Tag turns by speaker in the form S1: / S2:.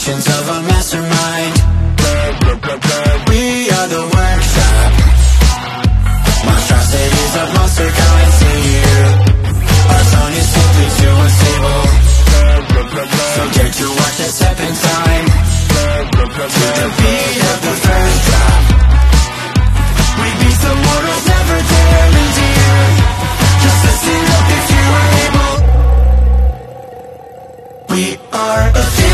S1: actions of a mastermind. We are the workshop, monstrosities of monster kind. See you, our song is simply too unstable, so dare to watch us step in time. To the beat of the first drop, we beat the mortals never dare endear. Just listen up if you are able. We are a